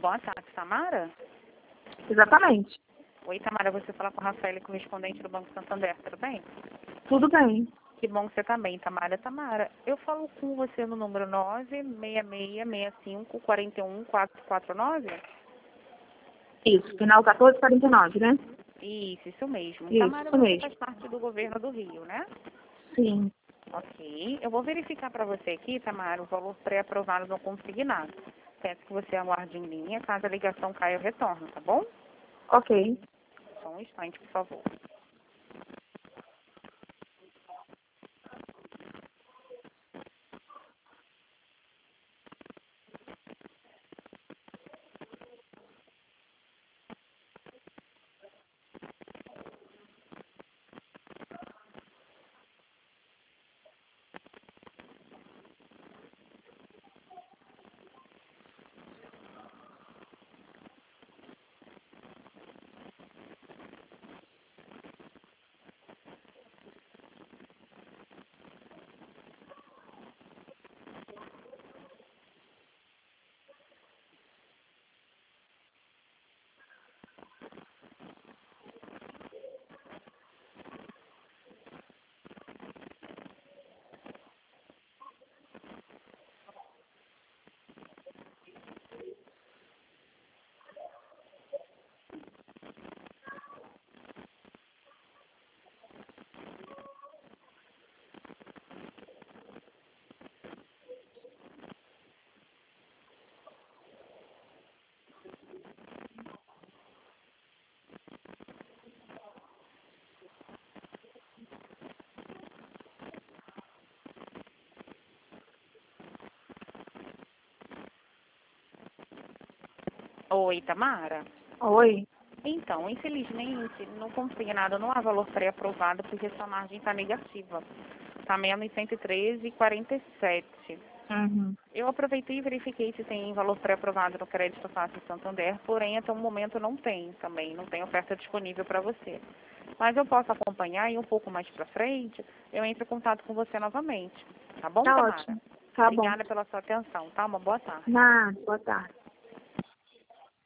Boa tarde, Tamara. Exatamente. Oi, Tamara, você fala com a Rafaela, correspondente do Banco Santander, tudo bem? Tudo bem. Que bom que você tá bem, Tamara. Tamara, eu falo com você no número 96665-41449? Isso, final 1449, né? Isso mesmo. Isso, Tamara, isso você mesmo. faz parte do governo do Rio, né? Sim. Ok. Eu vou verificar para você aqui, Tamara, o valor pré-aprovado no consignado. Peço que você aguarde em linha, caso a ligação caia, eu retorno, tá bom? Ok. Só um instante, por favor. Oi, Tamara. Oi. Então, infelizmente, no consignado não há valor pré-aprovado porque sua margem está negativa. Está menos 113,47. Uhum. Eu aproveitei e verifiquei se tem valor pré-aprovado no Crédito Fácil Santander, porém, até o momento não tem também, não tem oferta disponível para você. Mas eu posso acompanhar e um pouco mais para frente, eu entro em contato com você novamente. Tá bom, Tá Tamara? ótimo. Tá bom. Obrigada pela sua atenção, tá? Uma boa tarde. Nada, boa tarde.